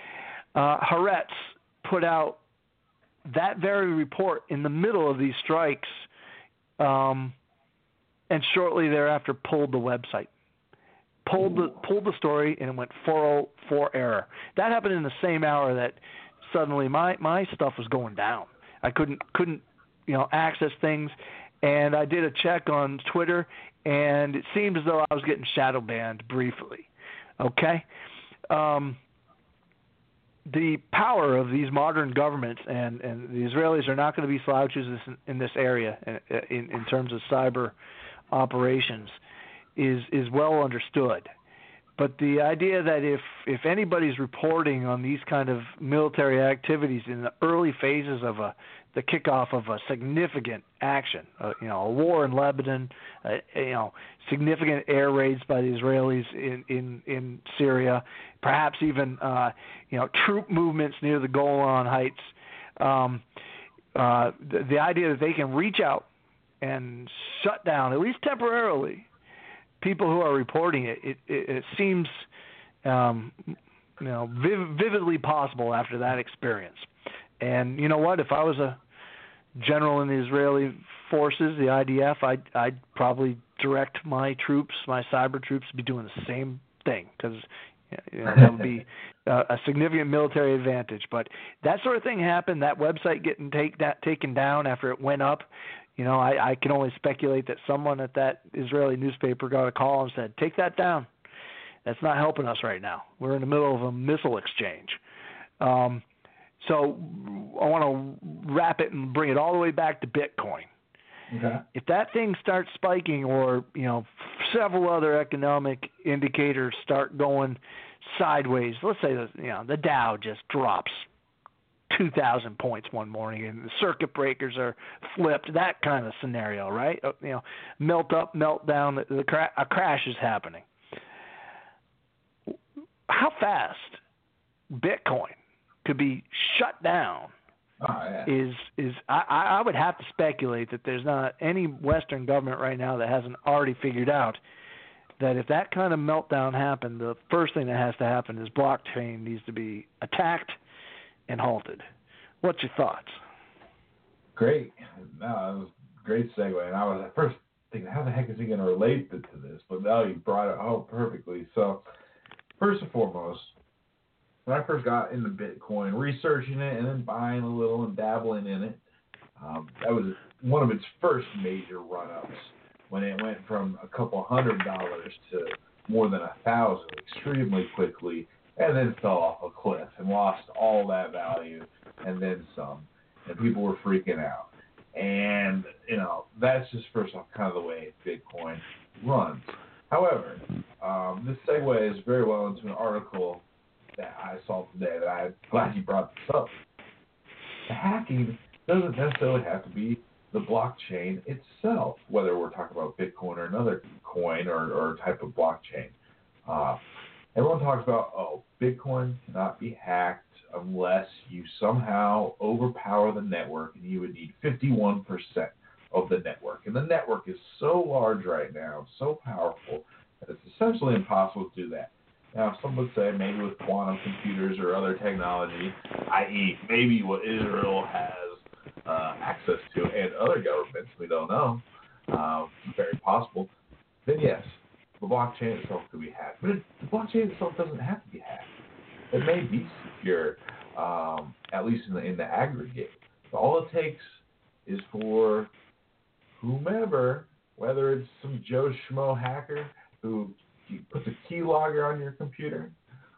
Uh, Haaretz put out that very report in the middle of these strikes, um, and shortly thereafter pulled the website. Pulled the pulled the story, and it went four oh four error. That happened in the same hour that suddenly my, my stuff was going down. I couldn't couldn't you know access things, and I did a check on Twitter, and it seemed as though I was getting shadow banned briefly. Okay, um, the power of these modern governments, and, and the Israelis are not going to be slouches in, in this area in, in terms of cyber operations, is is well understood. But the idea that if, if anybody's reporting on these kind of military activities in the early phases of a the kickoff of a significant action, uh, you know, a war in Lebanon, uh, you know, significant air raids by the Israelis in, in, in Syria, perhaps even, uh, you know, troop movements near the Golan Heights, um, uh, the, the idea that they can reach out and shut down, at least temporarily, people who are reporting it, it, it, it seems, um, you know, viv- vividly possible after that experience. And you know what? If I was a general in the Israeli forces, the I D F, I'd, I'd probably direct my troops, my cyber troops, to be doing the same thing, because you know, that would be uh, a significant military advantage. But that sort of thing happened, that website getting take, that, taken down after it went up, you know, I, I can only speculate that someone at that Israeli newspaper got a call and said, take that down. That's not helping us right now. We're in the middle of a missile exchange. Um, So I want to wrap it and bring it all the way back to Bitcoin. Okay. If that thing starts spiking, or you know, several other economic indicators start going sideways, let's say the you know the Dow just drops two thousand points one morning and the circuit breakers are flipped, that kind of scenario, right? You know, melt up, melt down, the, the cra- a crash is happening. How fast Bitcoin could be shut down oh, yeah. is is I, I would have to speculate that there's not any Western government right now that hasn't already figured out that if that kind of meltdown happened, the first thing that has to happen is blockchain needs to be attacked and halted. What's your thoughts? Great. No, that was a great segue. And I was at first thinking, how the heck is he going to relate to this? But now you brought it home perfectly. So first and foremost, when I first got into Bitcoin, researching it and then buying a little and dabbling in it, um, that was one of its first major run-ups when it went from a couple hundred dollars to more than a thousand extremely quickly, and then fell off a cliff and lost all that value and then some. And people were freaking out. And, you know, that's just first off kind of the way Bitcoin runs. However, um, this segues very well into an article that I saw today that I'm glad you brought this up. The hacking doesn't necessarily have to be the blockchain itself, whether we're talking about Bitcoin or another coin or, or type of blockchain. Uh, everyone talks about, oh, Bitcoin cannot be hacked unless you somehow overpower the network, and you would need fifty-one percent of the network. And the network is so large right now, so powerful, that it's essentially impossible to do that. Now, some would say maybe with quantum computers or other technology, that is maybe what Israel has uh, access to and other governments, we don't know, uh, very possible, then yes, the blockchain itself could be hacked. But it, the blockchain itself doesn't have to be hacked. It may be secure, um, at least in the, in the aggregate. But all it takes is for whomever, whether it's some Joe Schmo hacker who puts a keylogger on your computer,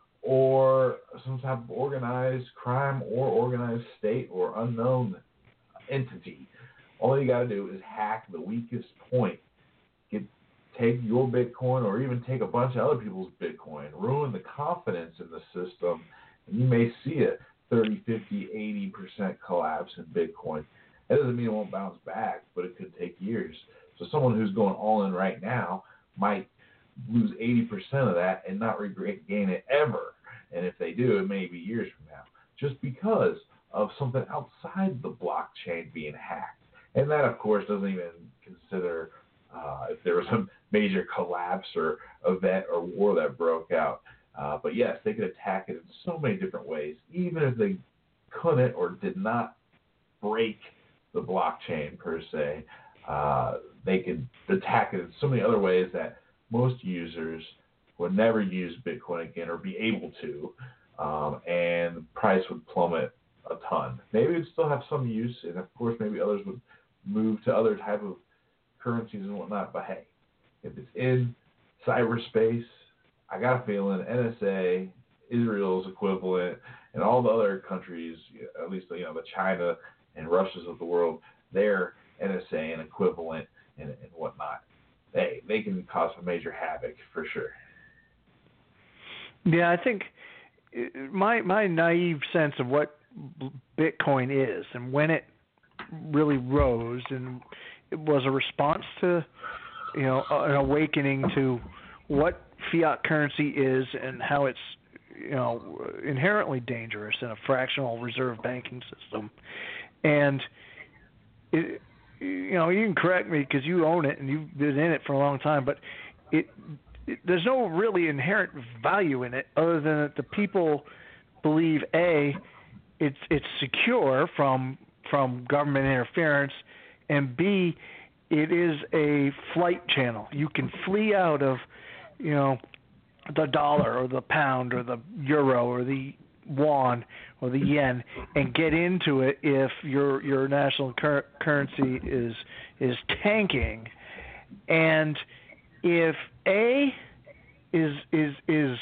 or some type of organized crime or organized state or unknown entity. All you got to do is hack the weakest point. Get, take your Bitcoin or even take a bunch of other people's Bitcoin, ruin the confidence in the system, and you may see a thirty, fifty, eighty percent collapse in Bitcoin. That doesn't mean it won't bounce back, but it could take years. So someone who's going all in right now might lose eighty percent of that and not regain it ever. And if they do, it may be years from now, just because of something outside the blockchain being hacked. And that, of course, doesn't even consider uh, if there was some major collapse or event or war that broke out. Uh, but yes, they could attack it in so many different ways, even if they couldn't or did not break the blockchain per se. Uh, they could attack it in so many other ways that most users would never use Bitcoin again or be able to, um, and the price would plummet a ton. Maybe it would still have some use, and of course maybe others would move to other type of currencies and whatnot, but hey, if it's in cyberspace, I got a feeling N S A Israel's equivalent, and all the other countries, at least you know the China and Russias of the world, their N S A and equivalent and, and whatnot. They they can cause some major havoc for sure. Yeah, I think my my naive sense of what Bitcoin is and when it really rose, and it was a response to, you know, an awakening to what fiat currency is and how it's, you know, inherently dangerous in a fractional reserve banking system. And it, you know, you can correct me because you own it and you've been in it for a long time, but it, it there's no really inherent value in it other than that the people believe A, it's it's secure from from government interference, and B, it is a flight channel. You can flee out of, you know, the dollar or the pound or the euro or the won or the yen and get into it if your your national cur- currency is is tanking. And if A is is is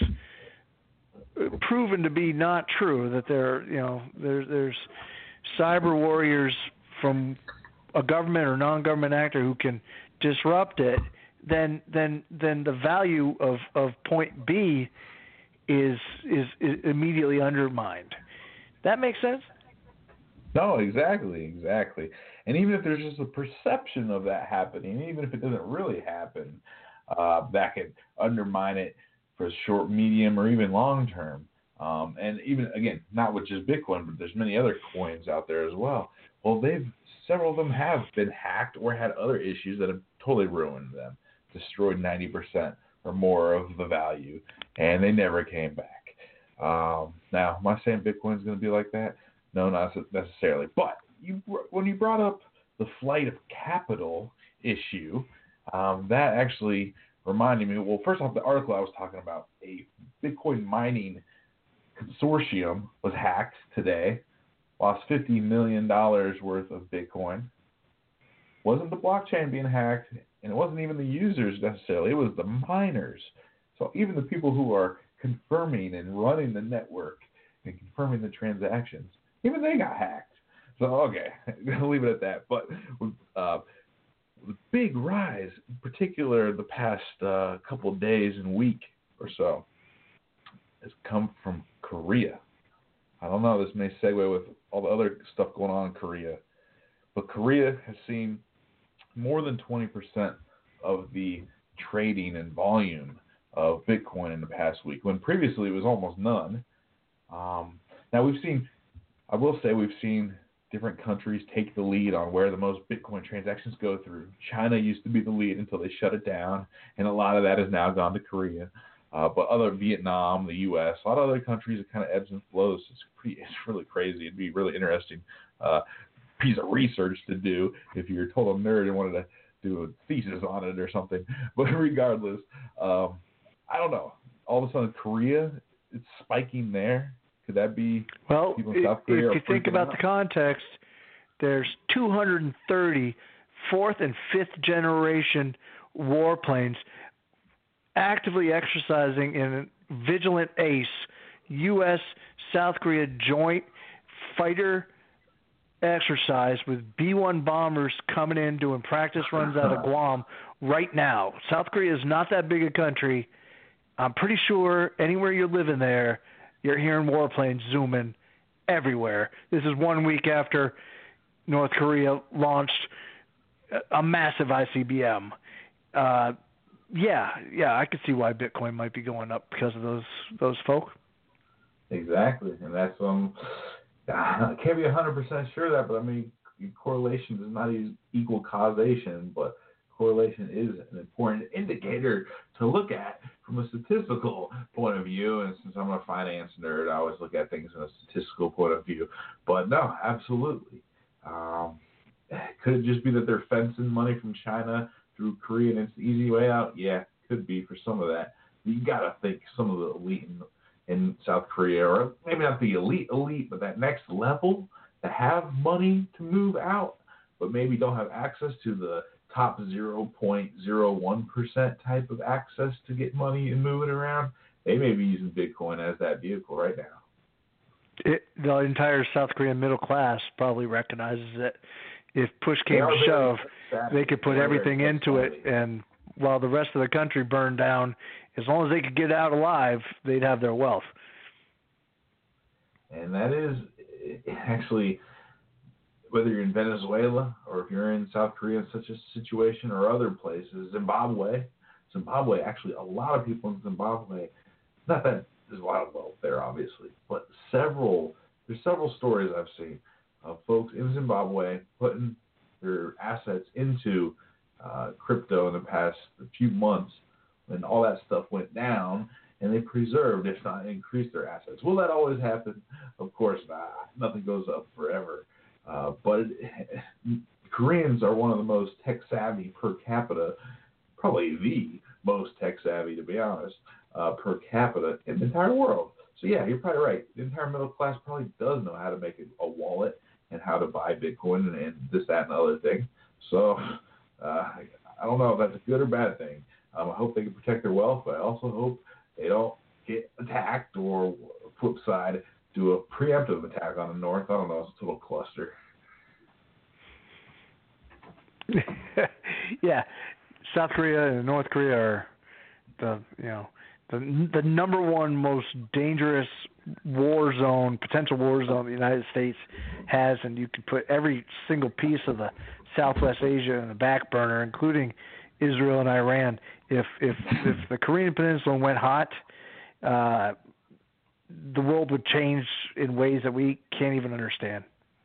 proven to be not true, that there you know there, there's cyber warriors from a government or non-government actor who can disrupt it, then then then the value of, of point B is, is is immediately undermined. That makes sense? No, exactly, exactly. And even if there's just a perception of that happening, even if it doesn't really happen, uh, that could undermine it for short, medium, or even long term. Um, and even, again, not with just Bitcoin, but there's many other coins out there as well. Well, they've several of them have been hacked or had other issues that have totally ruined them, destroyed ninety percent or more of the value, and they never came back. Um, now, am I saying Bitcoin's going to be like that? No, not necessarily. But you, when you brought up the flight of capital issue, um, that actually reminded me, well, first off, the article I was talking about, a Bitcoin mining consortium was hacked today, lost fifty million dollars worth of Bitcoin. Wasn't the blockchain being hacked, and it wasn't even the users necessarily, it was the miners. So even the people who are confirming and running the network and confirming the transactions, even they got hacked. So, okay, I'll leave it at that. But uh, the big rise, in particular the past uh, couple of days and week or so, has come from Korea. I don't know, this may segue with all the other stuff going on in Korea, but Korea has seen more than twenty percent of the trading and volume of Bitcoin in the past week, when previously it was almost none. Um, now we've seen, I will say we've seen different countries take the lead on where the most Bitcoin transactions go through. China used to be the lead until they shut it down, and a lot of that has now gone to Korea. Uh, but other Vietnam, the U S, a lot of other countries, it kind of ebbs and flows. It's pretty, it's really crazy. It'd be really interesting uh, piece of research to do if you're a total nerd and wanted to do a thesis on it or something. But regardless, um, I don't know. All of a sudden, Korea, it's spiking there. Could that be well, people in South Korea? If you think about out? the context, there's two hundred thirty fourth and fifth generation warplanes actively exercising in Vigilant Ace, U S South Korea joint fighter exercise with B one bombers coming in doing practice runs out of Guam right now. South Korea is not that big a country. I'm pretty sure anywhere you're living there, you're hearing warplanes zooming everywhere. This is one week after North Korea launched a massive I C B M. Uh, yeah, yeah, I could see why Bitcoin might be going up because of those those folk. Exactly, and that's um. I can't be one hundred percent sure of that, but I mean, correlation is not equal causation, but correlation is an important indicator to look at from a statistical point of view. And since I'm a finance nerd, I always look at things from a statistical point of view. But no, absolutely. Um, could it just be that they're fencing money from China through Korea and it's the easy way out? Yeah, could be for some of that. But you got to think some of the elite in in South Korea, or maybe not the elite elite, but that next level that have money to move out, but maybe don't have access to the top zero point zero one percent type of access to get money and move it around. they may be using Bitcoin as that vehicle right now. It, the entire South Korean middle class probably recognizes that if push came to shove, they could put everything into it, and while the rest of the country burned down, as long as they could get out alive, they'd have their wealth. And that is actually, whether you're in Venezuela or if you're in South Korea in such a situation, or other places, Zimbabwe, Zimbabwe, actually a lot of people in Zimbabwe, not that there's a lot of wealth there, obviously, but several, there's several stories I've seen of folks in Zimbabwe putting their assets into uh, crypto in the past few months when all that stuff went down, and they preserved, if not increased, their assets. Will that always happen? Of course not. Nothing goes up forever. Uh, but it, Koreans are one of the most tech-savvy per capita, probably the most tech-savvy, to be honest, uh, per capita in the entire world. So, yeah, you're probably right. The entire middle class probably does know how to make a, a wallet and how to buy Bitcoin and, and this, that, and the other thing. So, uh, I don't know if that's a good or bad thing. Um, I hope they can protect their wealth, but I also hope they don't get attacked or, flip side, do a preemptive attack on the North. I don't know. It's a little cluster. Yeah. South Korea and North Korea are the, you know, the the number one most dangerous war zone, potential war zone the United States has, and you could put every single piece of the Southwest Asia in the back burner, including Israel and Iran. If if if the Korean Peninsula went hot, uh, the world would change in ways that we can't even understand.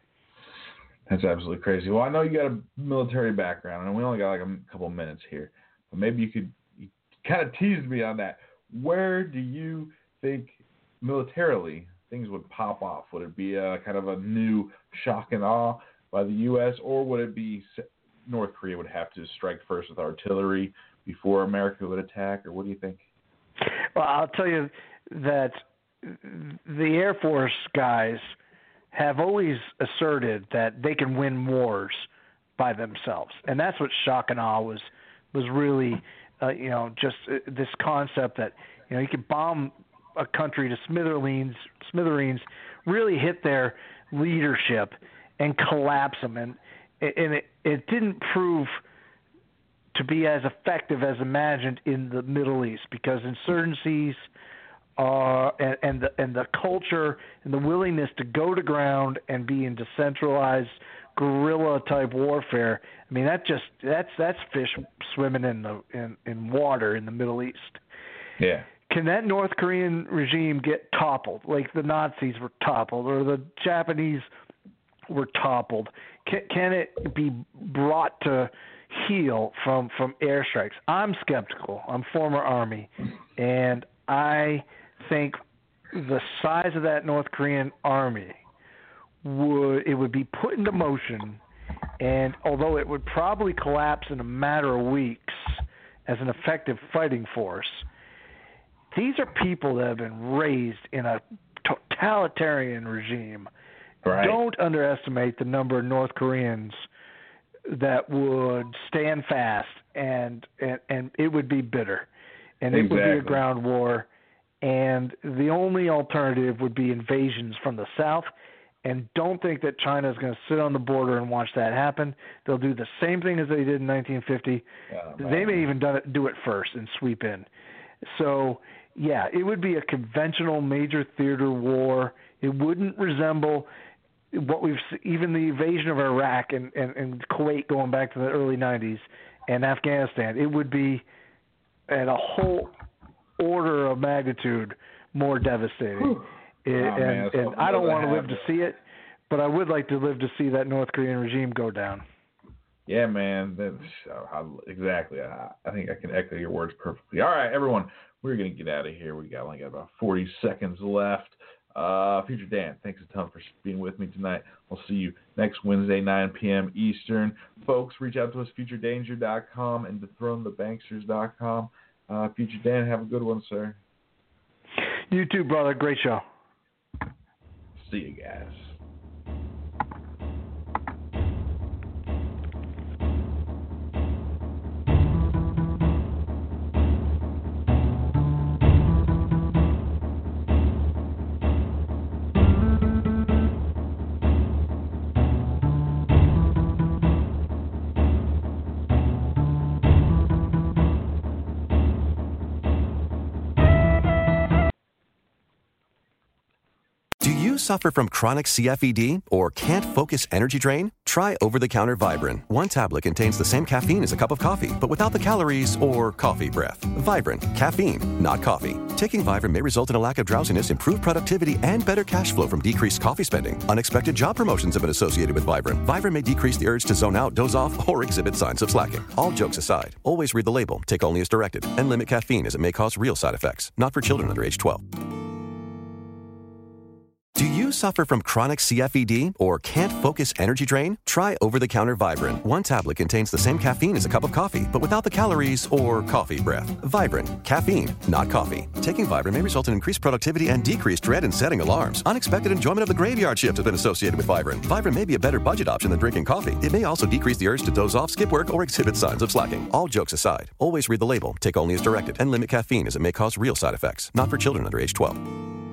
That's absolutely crazy. Well, I know you got a military background, and we only got like a couple minutes here, but maybe you could you kind of tease me on that. Where do you think militarily things would pop off? Would it be a kind of a new shock and awe by the U S, or would it be North Korea would have to strike first with artillery before America would attack, or what do you think? Well, I'll tell you that the Air Force guys have always asserted that they can win wars by themselves, and that's what shock and awe was was really, uh, you know, just uh, this concept that, you know, you could bomb a country to smithereens, smithereens, really hit their leadership and collapse them, and and it, it didn't prove to be as effective as imagined in the Middle East, because insurgencies Uh, and, and the and the culture and the willingness to go to ground and be in decentralized guerrilla type warfare. I mean, that just that's that's fish swimming in the in, in water in the Middle East. Yeah. Can that North Korean regime get toppled, like the Nazis were toppled or the Japanese were toppled? Can, can it be brought to heel from from airstrikes? I'm skeptical. I'm former Army, and I think the size of that North Korean army would it would be put into motion, and although it would probably collapse in a matter of weeks as an effective fighting force, these are people that have been raised in a totalitarian regime. Right. Don't underestimate the number of North Koreans that would stand fast, and and, and it would be bitter. And exactly. It would be a ground war, and the only alternative would be invasions from the south. And don't think that China is going to sit on the border and watch that happen. They'll do the same thing as they did in nineteen fifty. Oh, they may even done it, do it first and sweep in. So, yeah, it would be a conventional major theater war. It wouldn't resemble what we've even the invasion of Iraq and, and, and Kuwait going back to the early nineties and Afghanistan. It would be at a whole order of magnitude more devastating. It, oh, and man, and I don't want to live happen. to see it, but I would like to live to see that North Korean regime go down. Yeah, man. That's uh, exactly. I, I think I can echo your words perfectly. All right, everyone, we're going to get out of here. We got only got about forty seconds left. Uh, Future Dan, thanks a ton for being with me tonight. We'll see you next Wednesday, nine p.m. Eastern. Folks, reach out to us, future danger dot com and dethrone the banksters dot com. Uh, Future Dan, have a good one, sir. You too, brother. Great show. See you guys. you suffer from chronic C F E D or can't focus energy drain? Try over-the-counter Vibrant. One tablet contains the same caffeine as a cup of coffee, but without the calories or coffee breath. Vibrant. Caffeine, not coffee. Taking Vibrant may result in a lack of drowsiness, improved productivity, and better cash flow from decreased coffee spending. Unexpected job promotions have been associated with Vibrant. Vibrant may decrease the urge to zone out, doze off, or exhibit signs of slacking. All jokes aside, always read the label, take only as directed, and limit caffeine as it may cause real side effects. Not for children under age twelve. Do you suffer from chronic C F E D or can't focus energy drain? Try over-the-counter Vibrant. One tablet contains the same caffeine as a cup of coffee, but without the calories or coffee breath. Vibrant. Caffeine, not coffee. Taking Vibrant may result in increased productivity and decreased dread in setting alarms. Unexpected enjoyment of the graveyard shift has been associated with Vibrant. Vibrant may be a better budget option than drinking coffee. It may also decrease the urge to doze off, skip work, or exhibit signs of slacking. All jokes aside, always read the label, take only as directed, and limit caffeine as it may cause real side effects. Not for children under age twelve.